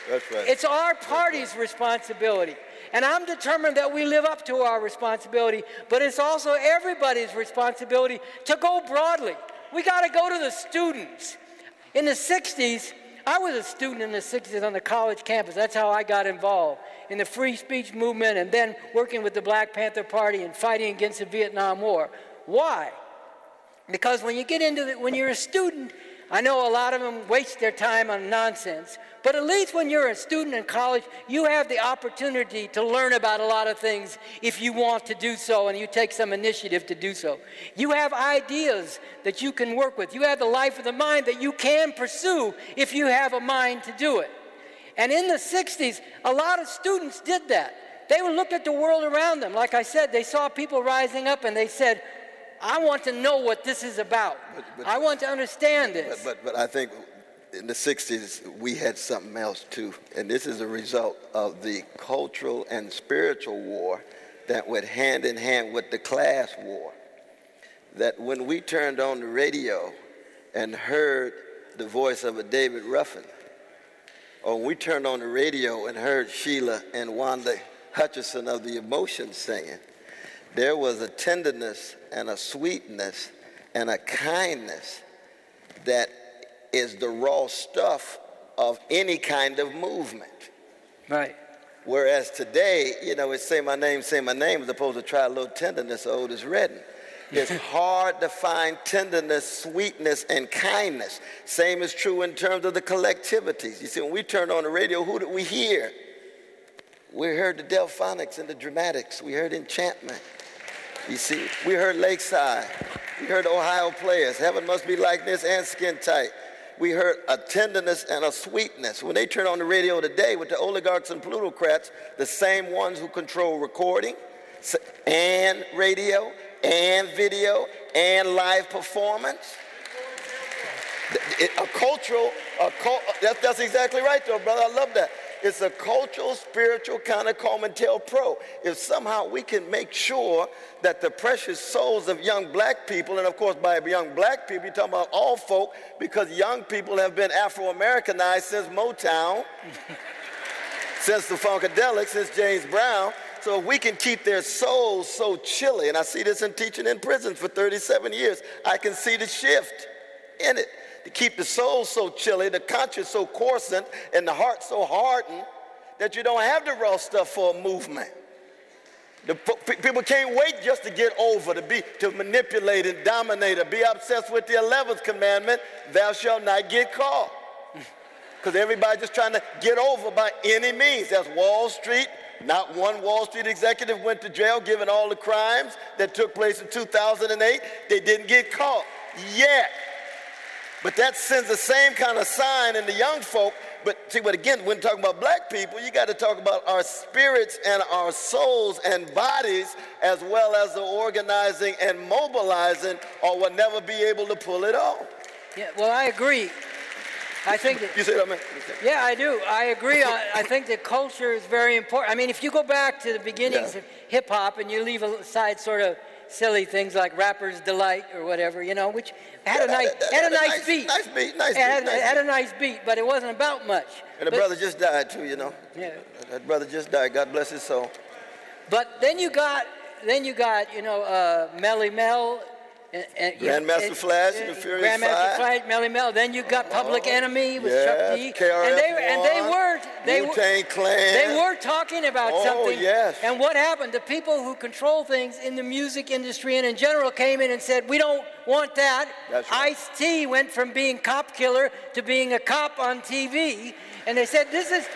That's right. It's our party's responsibility. And I'm determined that we live up to our responsibility, but it's also everybody's responsibility to go broadly. We got to go to the students. In the sixties, I was a student in the sixties on the college campus. That's how I got involved in the free speech movement and then working with the Black Panther Party and fighting against the Vietnam War. Why? Because when you get into the, when you're a student, I know a lot of them waste their time on nonsense, but at least when you're a student in college, you have the opportunity to learn about a lot of things if you want to do so and you take some initiative to do so. You have ideas that you can work with. You have the life of the mind that you can pursue if you have a mind to do it. And in the sixties, a lot of students did that. They looked at the world around them. Like I said, they saw people rising up and they said, I want to know what this is about. But, but, I want to understand this. But, but, but I think in the sixties, we had something else too. And this is a result of the cultural and spiritual war that went hand in hand with the class war. That when we turned on the radio and heard the voice of a David Ruffin, or when we turned on the radio and heard Sheila and Wanda Hutchison of the Emotions singing, there was a tenderness and a sweetness and a kindness that is the raw stuff of any kind of movement. Right. Whereas today, you know, it's say my name, say my name, as opposed to try a little tenderness, Otis Redding. It's hard to find tenderness, sweetness, and kindness. Same is true in terms of the collectivities. You see, when we turned on the radio, who did we hear? We heard the Delphonics and the Dramatics. We heard Enchantment. You see, we heard Lakeside. We heard Ohio Players, Heaven Must Be Like This, and Skin Tight. We heard a tenderness and a sweetness. When they turn on the radio today with the oligarchs and plutocrats, the same ones who control recording and radio and video and live performance. A cultural, a cult, that's, that's exactly right though, brother, I love that. It's a cultural, spiritual kind of COINTELPRO. If somehow we can make sure that the precious souls of young black people, and of course by young black people, you're talking about all folk, because young people have been Afro-Americanized since Motown, since the Funkadelics, since James Brown. So if we can keep their souls so chilly, and I see this in teaching in prisons for thirty-seven years, I can see the shift in it. To keep the soul so chilly, the conscience so coarsened, and the heart so hardened that you don't have the raw stuff for a movement. The p- people can't wait just to get over, to be, to manipulate and dominate, or be obsessed with the eleventh commandment, thou shalt not get caught. Because everybody's just trying to get over by any means. That's Wall Street. Not one Wall Street executive went to jail given all the crimes that took place in two thousand eight. They didn't get caught yet. But that sends the same kind of sign in the young folk. But see, but again, when talking about black people, you got to talk about our spirits and our souls and bodies, as well as the organizing and mobilizing, or we'll never be able to pull it off. Yeah, well, I agree. I think that, you say that, man? Yeah, I do. I agree. I, I think that culture is very important. I mean, if you go back to the beginnings yeah. of hip hop and you leave aside sort of silly things like Rapper's Delight or whatever, you know, which had a nice, had a nice, nice beat. Nice beat, nice beat. Had, nice had beat. a nice beat, but it wasn't about much. And the but, brother just died too, you know. Yeah. That brother just died. God bless his soul. But then you got, then you got, you know, uh, Melly Mel. And, and, Grandmaster and, Flash and the Furious Grandmaster Five. Flash, Melly Mel. Then you got Public Enemy with yes, Chuck D. K R S and they and they were they Wu-Tang were Clan. they were talking about oh, something. Yes. And what happened? The people who control things in the music industry and in general came in and said, "We don't want that." That's right. Ice-T went from being cop killer to being a cop on T V, and they said, "This is."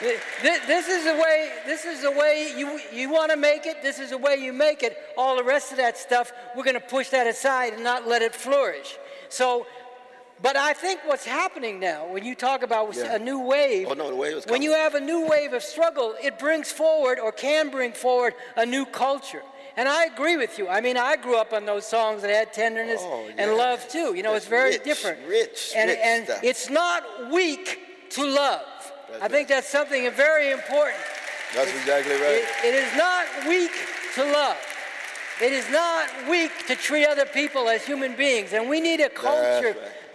This is the way. This is the way you you want to make it. This is the way you make it. All the rest of that stuff, we're going to push that aside and not let it flourish. So, but I think what's happening now, when you talk about yeah. a new wave, oh, no, the wave is when you have a new wave of struggle, it brings forward or can bring forward a new culture. And I agree with you. I mean, I grew up on those songs that had tenderness oh, yeah. and love too. You know, That's it's very rich, different. Rich, and rich and stuff. It's not weak to love. That's I think right. that's something very important. That's it's, exactly right. It, it is not weak to love. It is not weak to treat other people as human beings. And we need a culture right.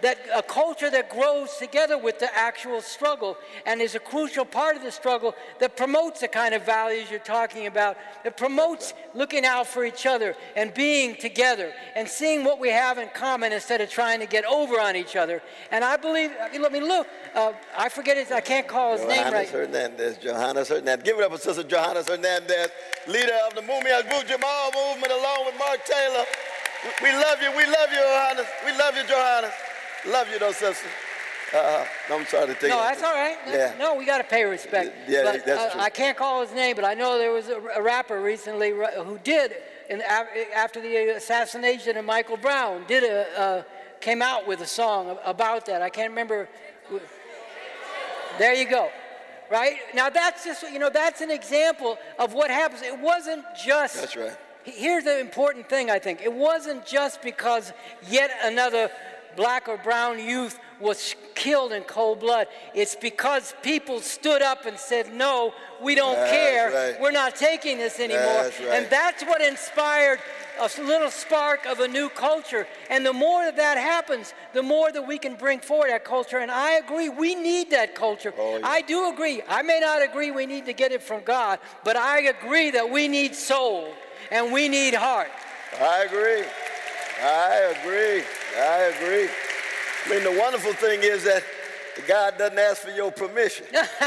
that a culture that grows together with the actual struggle and is a crucial part of the struggle that promotes the kind of values you're talking about, that promotes looking out for each other and being together and seeing what we have in common instead of trying to get over on each other. And I believe, I mean, let me look, uh, I forget his, I can't call his Johannes name right. Hernandez, Johannes Hernandez. Give it up for Sister Johannes Hernandez, leader of the Mumia Abu Jamal movement along with Mark Taylor. We love you, we love you, Johannes. We love you, Johannes. Love you, though, sister. Uh, I'm sorry to take No, it. that's all right. Yeah. No, we got to pay respect. Yeah, but, that's uh, true. I can't call his name, but I know there was a, a rapper recently who did, in, after the assassination of Michael Brown, did a, uh, came out with a song about that. I can't remember. There you go. Right? Now, that's just, you know, that's an example of what happens. It wasn't just... That's right. Here's the important thing, I think. It wasn't just because yet another black or brown youth was killed in cold blood. It's because people stood up and said, no, we don't that's care. Right. We're not taking this anymore. That's right. And that's what inspired a little spark of a new culture. And the more that that happens, the more that we can bring forward that culture. And I agree, we need that culture. Oh, yeah. I do agree. I may not agree we need to get it from God, but I agree that we need soul. And we need heart. I agree. I agree. I agree. I mean, the wonderful thing is that God doesn't ask for your permission.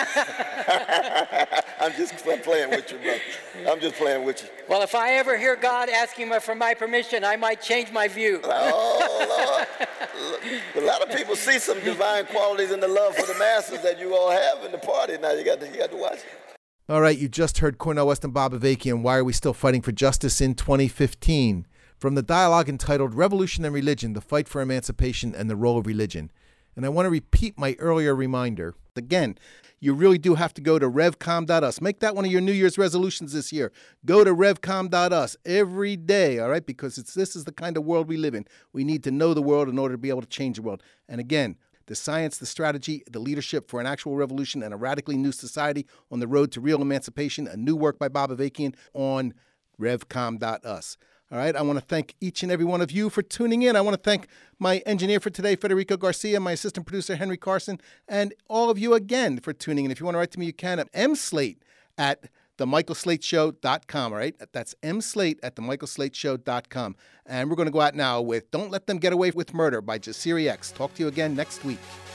I'm just I'm playing with you, brother. I'm just playing with you. Well, if I ever hear God asking me for my permission, I might change my view. Oh, Lord. A lot of people see some divine qualities in the love for the masses that you all have in the party. Now you got to, you got to watch it. All right, you just heard Cornel West and Bob Avakian, Why Are We Still Fighting for Justice in twenty fifteen? From the dialogue entitled Revolution and Religion, The Fight for Emancipation and the Role of Religion. And I want to repeat my earlier reminder. Again, you really do have to go to revcom dot u s. Make that one of your New Year's resolutions this year. Go to revcom dot u s every day, all right? Because it's this is the kind of world we live in. We need to know the world in order to be able to change the world. And again, the science, the strategy, the leadership for an actual revolution and a radically new society on the road to real emancipation, a new work by Bob Avakian on revcom dot u s. All right, I want to thank each and every one of you for tuning in. I want to thank my engineer for today, Federico Garcia, my assistant producer, Henry Carson, and all of you again for tuning in. If you want to write to me, you can at mslate at the michael slate show dot com, all right? That's mslate at the michael slate show dot com. And we're going to go out now with Don't Let Them Get Away with Murder by Jasiri X. Talk to you again next week.